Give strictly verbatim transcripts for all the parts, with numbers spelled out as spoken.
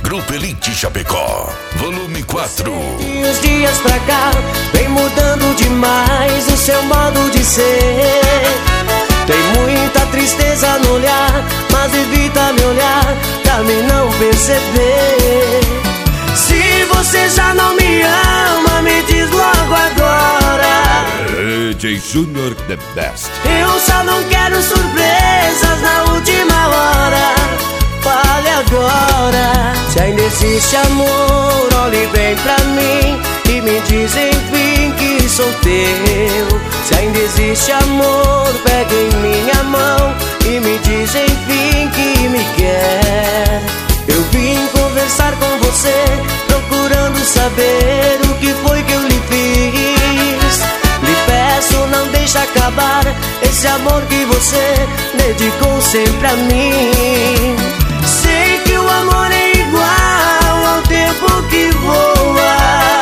Grupo Elite Chapecó, volume quatro. E os dias pra cá vem mudando demais o seu modo de ser. Tem muita tristeza no olhar, mas evita me olhar pra me não perceber. Se você já não me ama, me diz logo agora. D J Junior The Best. Eu só não quero surpresas na última hora. Fale agora. Se ainda existe amor, olhe bem pra mim e me diz enfim que sou teu. Se ainda existe amor, pega em minha mão e me diz enfim que me quer. Eu vim conversar com você, procurando saber o que foi que eu lhe fiz. Lhe peço, não deixe acabar esse amor que você dedicou sempre a mim. Sei que o amor é igual ao tempo que voa.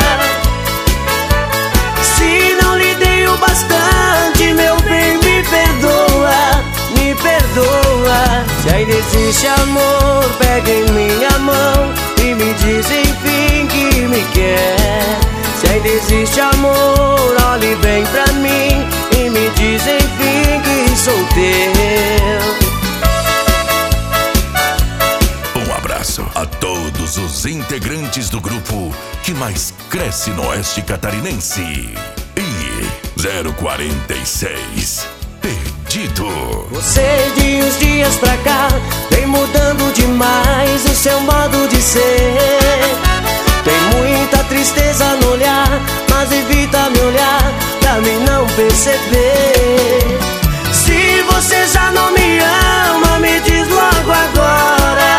Se não lhe dei o bastante, meu bem, me perdoa, me perdoa. Se ainda existe amor, pega em minha mão e me diz enfim que me quer. Se ainda existe amor, olhe bem pra mim e me diz enfim que sou teu. A todos os integrantes do grupo que mais cresce no oeste catarinense. E zero quarenta e seis, Perdido. Você de uns dias pra cá vem mudando demais o seu modo de ser. Tem muita tristeza no olhar, mas evita me olhar pra me não perceber. Se você já não me ama, me diz logo agora.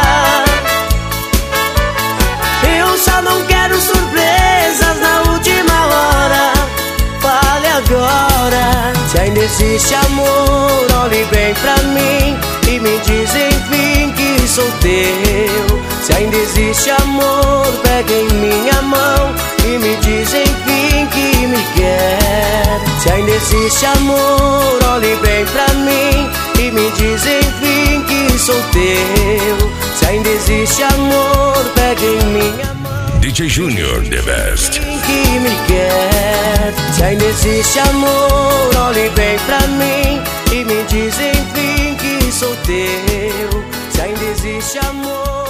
Eu só não quero surpresas na última hora. Fale agora. Se ainda existe amor, olhe bem pra mim e me diz enfim que sou teu. Se ainda existe amor, pega em minha mão e me diz enfim que me quer. Se ainda existe amor, olhe bem pra mim e me diz enfim que sou teu. Se ainda existe amor, pega em minha mão. D J Junior The Best. Que me quer. Se ainda existe amor, olhe bem pra mim e me diz enfim que sou teu. Se ainda existe amor.